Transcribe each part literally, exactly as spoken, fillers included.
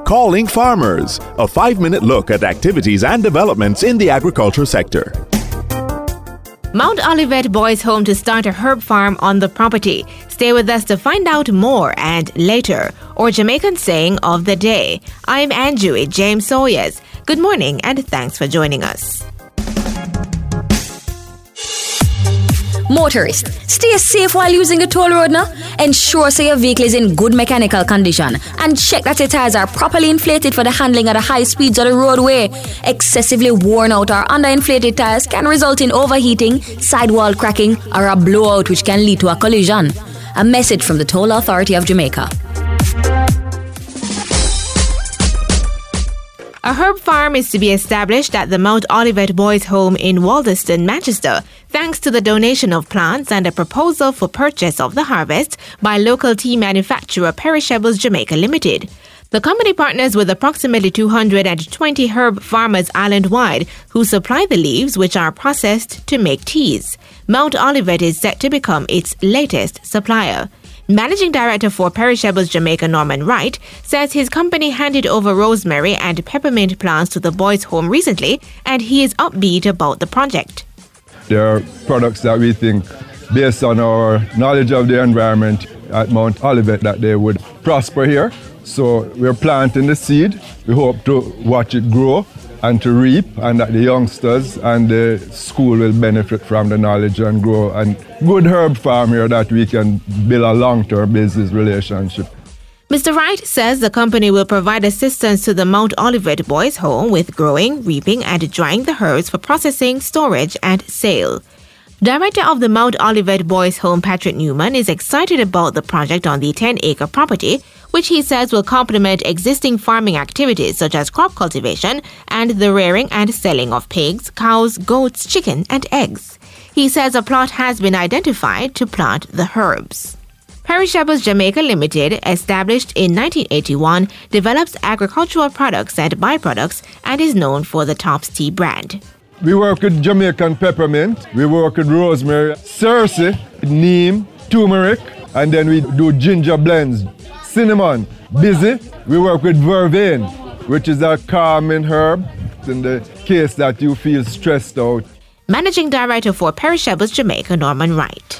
Calling Farmers, a five-minute look at activities and developments in the agriculture sector. Mount Olivet Boys Home to start a herb farm on the property. Stay with us to find out more and later. Or Jamaican saying of the day. I'm Anjui James Sawyers. Good morning and thanks for joining us. Motorists, stay safe while using the toll road now. Ensure so your vehicle is in good mechanical condition and check that your tires are properly inflated for the handling of the high speeds of the roadway. Excessively worn out or underinflated tires can result in overheating, sidewall cracking, or a blowout which can lead to a collision. A message from the Toll Authority of Jamaica. A herb farm is to be established at the Mount Olivet Boys Home in Walderston, Manchester, thanks to the donation of plants and a proposal for purchase of the harvest by local tea manufacturer Perishables Jamaica Limited. The company partners with approximately two hundred twenty herb farmers island-wide who supply the leaves which are processed to make teas. Mount Olivet is set to become its latest supplier. Managing Director for Perishables Jamaica, Norman Wright, says his company handed over rosemary and peppermint plants to the boys' home recently, and he is upbeat about the project. There are products that we think, based on our knowledge of the environment at Mount Olivet, that they would prosper here. So we're planting the seed. We hope to watch it grow and to reap, and that the youngsters and the school will benefit from the knowledge and grow. And good herb farm here that we can build a long-term business relationship. Mister Wright says the company will provide assistance to the Mount Olivet Boys Home with growing, reaping, and drying the herbs for processing, storage, and sale. Director of the Mount Olivet Boys Home, Patrick Newman, is excited about the project on the ten-acre property, which he says will complement existing farming activities such as crop cultivation and the rearing and selling of pigs, cows, goats, chicken, and eggs. He says a plot has been identified to plant the herbs. Perishables Jamaica Limited, established in nineteen eighty-one, develops agricultural products and byproducts and is known for the Tops Tea brand. We work with Jamaican peppermint, we work with rosemary, cerci, neem, turmeric, and then we do ginger blends, cinnamon, busy. We work with vervain, which is a calming herb in the case that you feel stressed out. Managing Director for Perishables Jamaica, Norman Wright.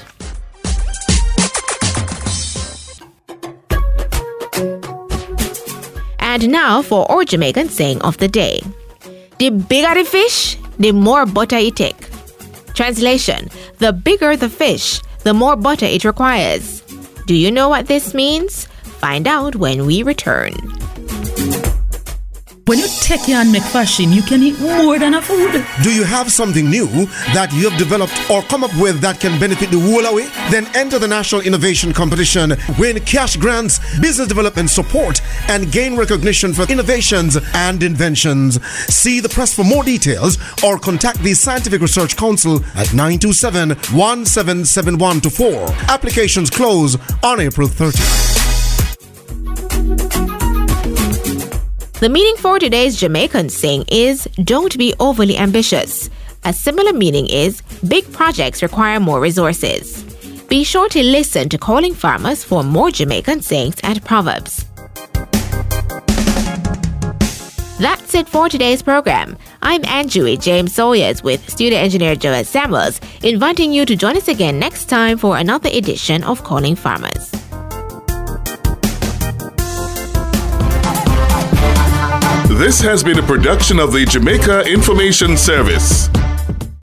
And now for our Jamaican saying of the day. The bigger the fish, the more butter it take. Translation: the bigger the fish, the more butter it requires. Do you know what this means? Find out when we return. When you take your and make fashion, you can eat more than a food. Do you have something new that you have developed or come up with that can benefit the whole away? Then enter the National Innovation Competition, win cash grants, business development support, and gain recognition for innovations and inventions. See the press for more details or contact the Scientific Research Council at nine two seven, one seven seven one two four. Applications close on April thirtieth. The meaning for today's Jamaican saying is, don't be overly ambitious. A similar meaning is, big projects require more resources. Be sure to listen to Calling Farmers for more Jamaican sayings and proverbs. That's it for today's program. I'm Anjui James Sawyers with studio engineer Joel Samuels, inviting you to join us again next time for another edition of Calling Farmers. This has been a production of the Jamaica Information Service.